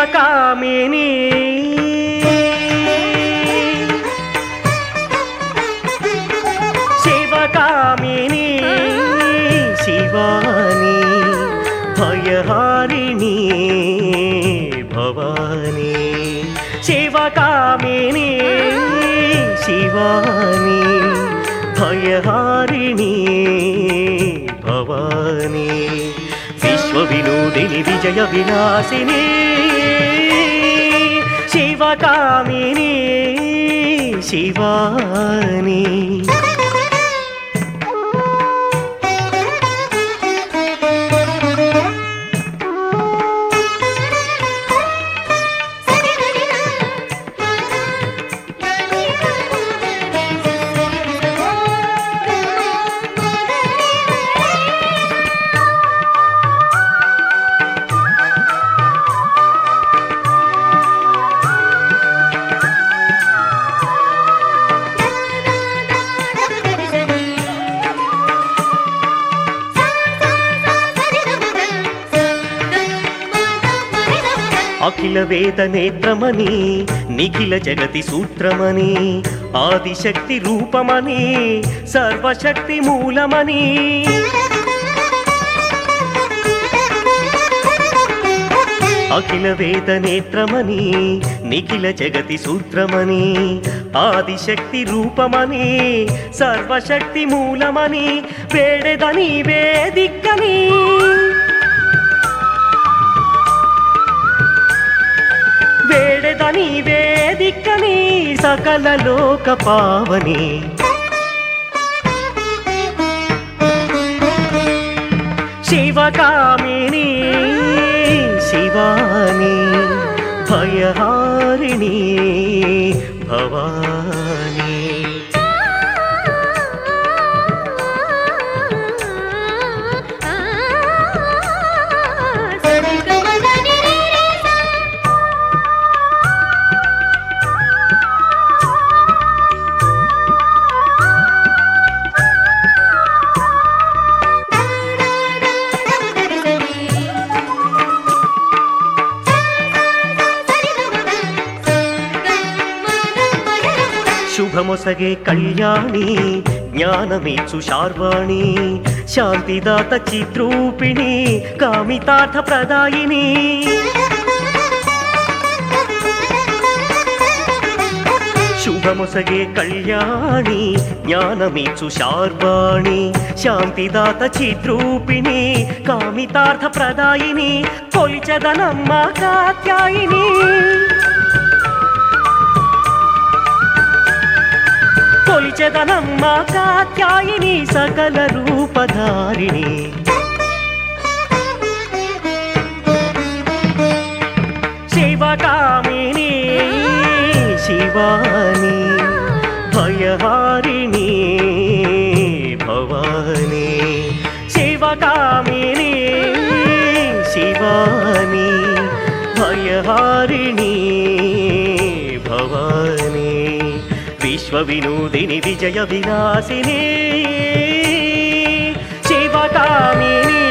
శివకామిని శివకామిని శివాని భయహారిణి భవాని శివకామిని శివాని భయహారిణి భవాని విశ్వవినోదిని విజయ విలాసిని శివకామిని శివాని అఖిల వేద నేత్రమని నిఖిల జగతి సూత్రమని ఆదిశక్తి రూపమని సర్వశక్తి మూలమని అఖిల వేద నేత్రమని నిఖిల జగతి సూత్రమని ఆదిశక్తి రూపమని సర్వశక్తి మూలమని వేడెదని వేదిక్కని వేడెదని వేదిక్కని సకల లోక పావని శివకామిని శివాని భయహారిణి భవాని శుభమొసగే కళ్యాణి జ్ఞానమేచు శార్వాణి శాంతిదాత చిద్రూపిణి కామితార్థ ప్రదాయిని శుభమొసగే కళ్యాణి జ్ఞానమేచు శార్వాణి శాంతిదాత చిద్రూపిణి కామితార్థ ప్రదాయిని కొలిచదనమ్మ కాత్యాయిని కొలిచెదనమ్మ కాత్యాయిని సకల రూపధారిణి శివకామిని శివాని భయహారిణి భవాని శివకామిని శివాని భయహారిణి భవాని విశ్వవినోదిని విజయ విలాసిని శివకామిని